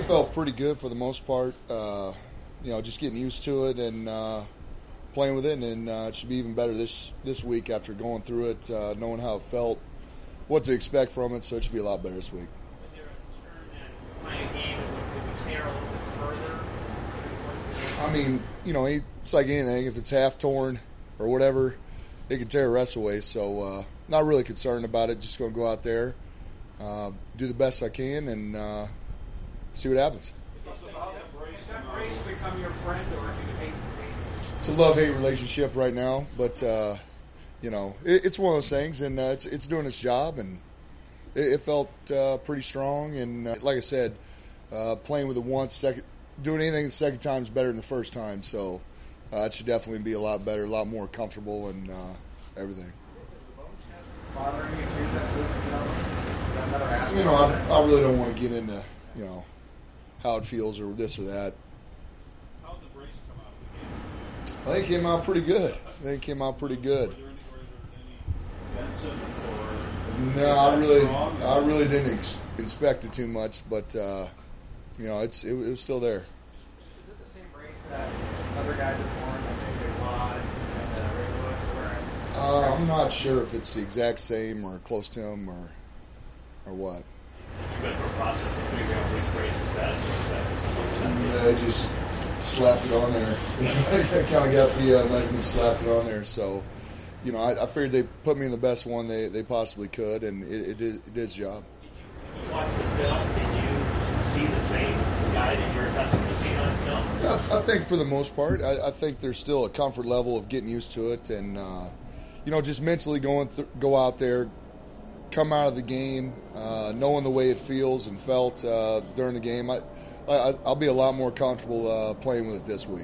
felt pretty good for the most part. Just getting used to it and playing with it, and it should be even better this week after going through it, knowing how it felt, what to expect from it. So it should be a lot better this week. Was there a concern that playing a game would tear a little bit further? I mean, it's like anything. If it's half torn or whatever, it can tear the rest away. So not really concerned about it. Just going to go out there, do the best I can, and see what happens. Does that brace become your friend, or do you hate? It's a love-hate relationship right now, but it's one of those things, and it's doing its job, and it felt pretty strong. And like I said, playing with it once, doing anything the second time is better than the first time. So it should definitely be a lot better, a lot more comfortable, and everything. Bothering you too? That's loosening up. Is that another aspect? I really don't want to get into how it feels or this or that. How did the brace come out of the game? I think it came out pretty good. Were there any bends in it, or No, I really didn't inspect it too much, but it was still there. Is it the same brace that other guys have worn, like J.J. Watt and Ray Lewis are wearing? I'm not sure if it's the exact same or close to him or what. You went through a process of figuring out which brace was best, or was that something I just slapped it on there. I kind of got the measurements, slapped it on there. So, I figured they put me in the best one they possibly could, and it did its job. Did you watch the film? Did you see the same guy that you're accustomed to seeing on film? Yeah, I think for the most part, I think there's still a comfort level of getting used to it, and just mentally go out there, come out of the game, knowing the way it feels and felt during the game. I'll be a lot more comfortable playing with it this week.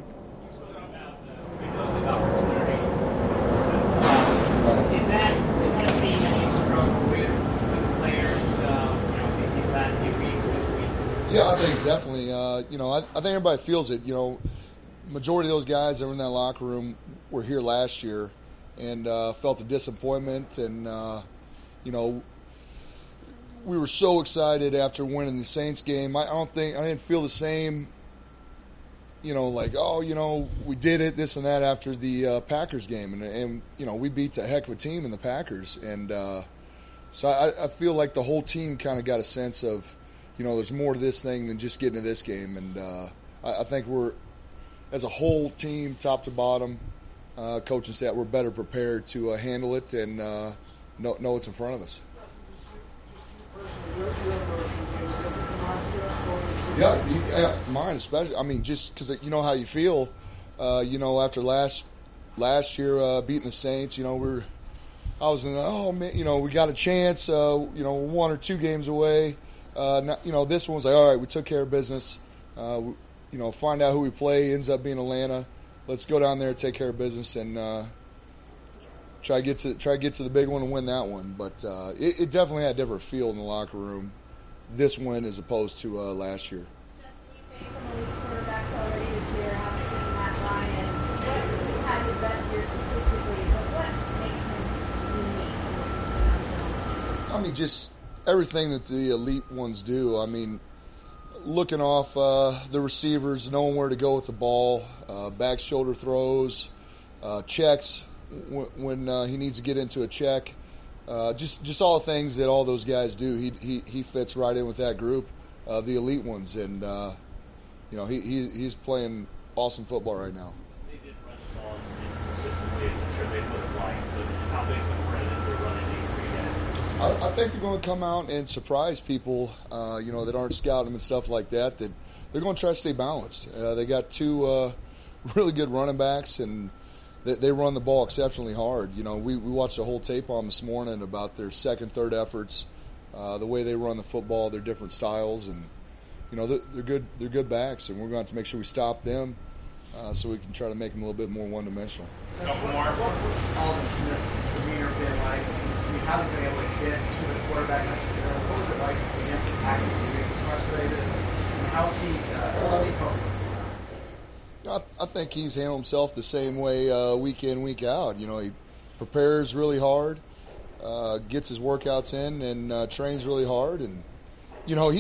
Is that one thing that you struggle with the players these last few weeks, this week? Yeah, I think definitely. I think everybody feels it. Majority of those guys that were in that locker room were here last year and felt the disappointment, and we were so excited after winning the Saints game. I didn't feel the same. We did it, this and that after the Packers game, and we beat a heck of a team in the Packers, and so I feel like the whole team kind of got a sense of, there's more to this thing than just getting to this game, and I think we're, as a whole team, top to bottom, coaching staff, we're better prepared to handle it and know what's in front of us. Yeah, mine especially. I mean, just because you know how you feel. After last year beating the Saints, I was in we got a chance. 1 or 2 games away. This one was like, all right, we took care of business. Find out who we play. Ends up being Atlanta. Let's go down there, take care of business, and try to get to the big one and win that one. But it definitely had a different feel in the locker room this win as opposed to last year. Justin, you faced some of these quarterbacks already this year, obviously Matt Ryan. He's had his best year statistically, but what makes him unique? I mean, just everything that the elite ones do. I mean, looking off the receivers, knowing where to go with the ball, back shoulder throws, checks when he needs to get into a check. Just all the things that all those guys do. He fits right in with that group, the elite ones, and he's playing awesome football right now. They did run the ball as consistently as I'm sure they would have liked, but how big of a threat is their running game for you guys? I think they're going to come out and surprise people, that aren't scouting them and stuff like that. That they're going to try to stay balanced. They got 2 really good running backs, and they run the ball exceptionally hard. We watched the whole tape on this morning about their second, third efforts, the way they run the football, their different styles, and they're good. They're good backs, and we're going to have to make sure we stop them so we can try to make them a little bit more one-dimensional. Couple more. What's Aldon Smith's demeanor been like? He hasn't been able to get to the quarterback necessarily. What was it like against the Packers? Were you frustrated? And how's he coping? I think he's handled himself the same way week in, week out. He prepares really hard, gets his workouts in, and trains really hard. And he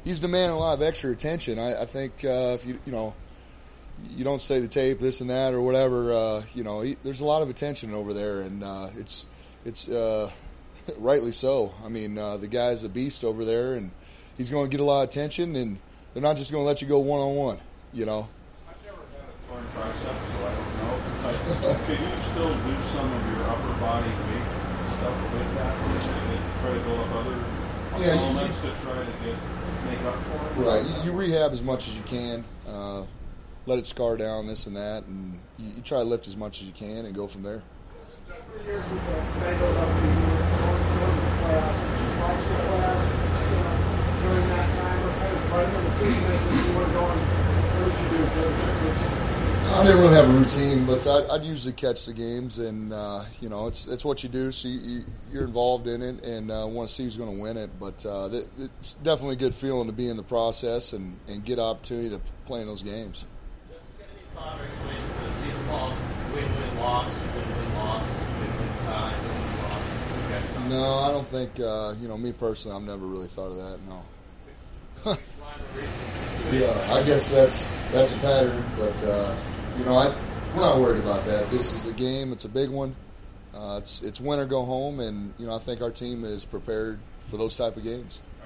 he's demanding a lot of extra attention. I think if you don't say the tape, this and that or whatever, there's a lot of attention over there, and it's rightly so. I mean, the guy's a beast over there, and he's going to get a lot of attention, and they're not just going to let you go one-on-one, I've never had a torn tricep, so I don't know. But could you still do some of your upper body weight stuff with that? And try to build up other elements to try to make up for it? Right. You rehab as much as you can. Let it scar down, this and that, and you try to lift as much as you can and go from there. 3 years with the Bengals, obviously, you were going to the playoffs. Did you watch the playoffs during that time? Or kind of right when the season ended, you were going, what did you do for the situation? I didn't really have a routine, but I'd usually catch the games, and it's what you do. So you're involved in it, and want to see who's going to win it. But it's definitely a good feeling to be in the process and get opportunity to play in those games. Just get any thought or explanation for the season called win-win loss, win-win loss, win-win tie, win-win loss? No, I don't think. Me personally, I've never really thought of that. No. Yeah, I guess that's a pattern, but we're not worried about that. This is a game; it's a big one. It's win or go home, and I think our team is prepared for those type of games.